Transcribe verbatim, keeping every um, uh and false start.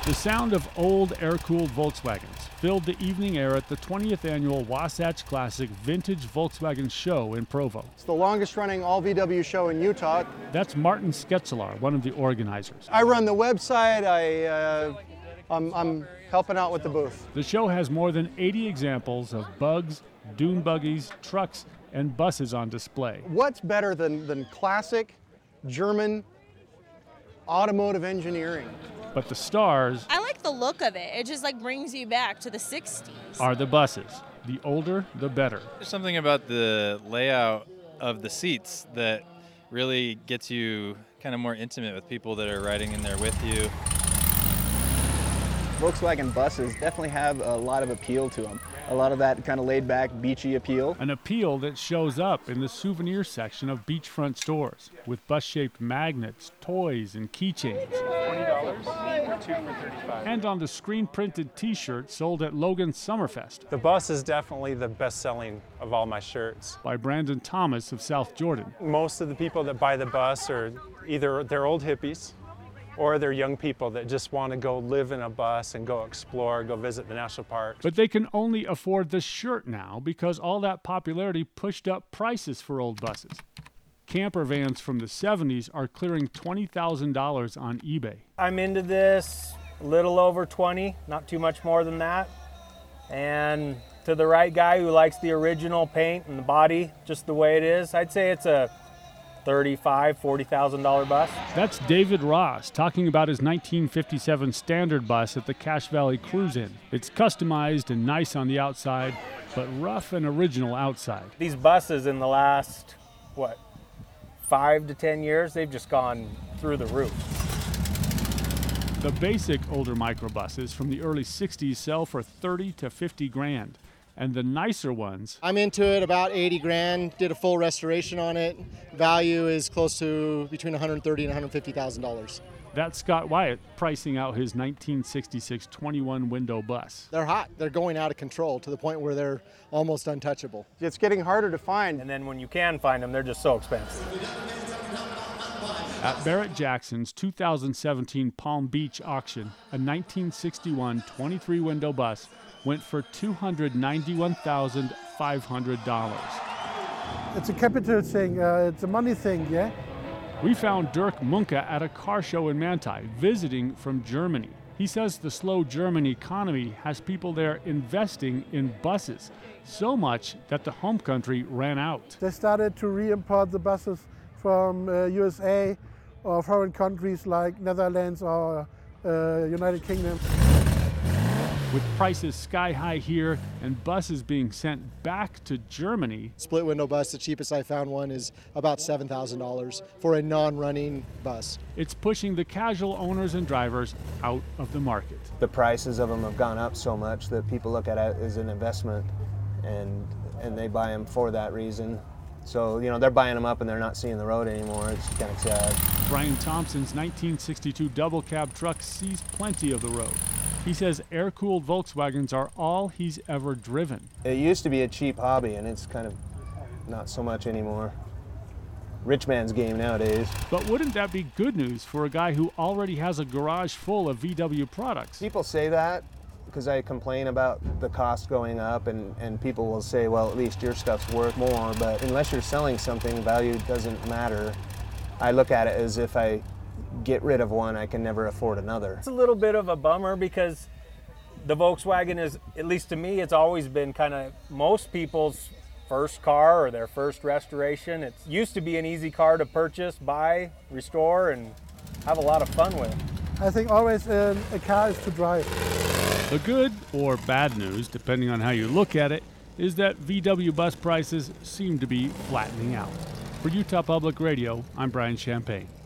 The sound of old air-cooled Volkswagens filled the evening air at the twentieth annual Wasatch Classic Vintage Volkswagen Show in Provo. It's the longest-running all-V W show in Utah. That's Martin Sketzelar, one of the organizers. I run the website. I, uh, I'm, I'm helping out with the booth. The show has more than eighty examples of bugs, dune buggies, trucks, and buses on display. What's better than, than classic German automotive engineering? But the stars I like the look of it. It just like brings you back to the sixties. Are the buses. The older, the better. There's something about the layout of the seats that really gets you kind of more intimate with people that are riding in there with you. Volkswagen buses definitely have a lot of appeal to them. A lot of that kind of laid-back, beachy appeal. An appeal that shows up in the souvenir section of beachfront stores with bus-shaped magnets, toys, and keychains. twenty dollars, two for thirty-five. And on the screen-printed T-shirt sold at Logan's Summerfest. The bus is definitely the best-selling of all my shirts. By Brandon Thomas of South Jordan. Most of the people that buy the bus are either they're old hippies, or they're young people that just want to go live in a bus and go explore, go visit the national parks. But they can only afford the shirt now because all that popularity pushed up prices for old buses. Camper vans from the seventies are clearing twenty thousand dollars on eBay. I'm into this a little over twenty, not too much more than that. And to the right guy who likes the original paint and the body just the way it is, I'd say it's a thirty-five thousand dollars, forty thousand dollars bus. That's David Ross talking about his nineteen fifty-seven Standard bus at the Cache Valley Cruise-In. It's customized and nice on the outside, but rough and original outside. These buses in the last, what, five to ten years, they've just gone through the roof. The basic older microbuses from the early sixties sell for thirty to fifty grand. And the nicer ones, I'm into it about eighty grand, did a full restoration on it. Value is close to between one hundred thirty thousand dollars and one hundred fifty thousand dollars. That's Scott Wyatt pricing out his nineteen sixty-six twenty-one window bus. They're hot. They're going out of control to the point where they're almost untouchable. It's getting harder to find. And then when you can find them, they're just so expensive. At Barrett Jackson's two thousand seventeen Palm Beach auction, a nineteen sixty-one twenty-three window bus went for two hundred ninety-one thousand five hundred dollars. It's a capital thing, uh, it's a money thing, yeah? We found Dirk Munke at a car show in Manti, visiting from Germany. He says the slow German economy has people there investing in buses, so much that the home country ran out. They started to re-import the buses from uh, U S A or foreign countries like Netherlands or uh, United Kingdom. With prices sky high here and buses being sent back to Germany. Split window bus, the cheapest I found one is about seven thousand dollars for a non-running bus. It's pushing the casual owners and drivers out of the market. The prices of them have gone up so much that people look at it as an investment, and and they buy them for that reason. So, you know, they're buying them up and they're not seeing the road anymore. It's kind of sad. Brian Thompson's nineteen sixty-two double cab truck sees plenty of the road. He says air-cooled Volkswagens are all he's ever driven. It used to be a cheap hobby, and it's kind of not so much anymore. Rich man's game nowadays. But wouldn't that be good news for a guy who already has a garage full of V W products? People say that because I complain about the cost going up, and, and people will say, well, at least your stuff's worth more, but unless you're selling something, value doesn't matter. I look at it as if I get rid of one, I can never afford another. It's a little bit of a bummer because the Volkswagen is, at least to me, it's always been kind of most people's first car or their first restoration. It used to be an easy car to purchase, buy, restore, and have a lot of fun with. I think always uh, a car is to drive. The good or bad news, depending on how you look at it, is that V W bus prices seem to be flattening out. For Utah Public Radio, I'm Brian Champagne.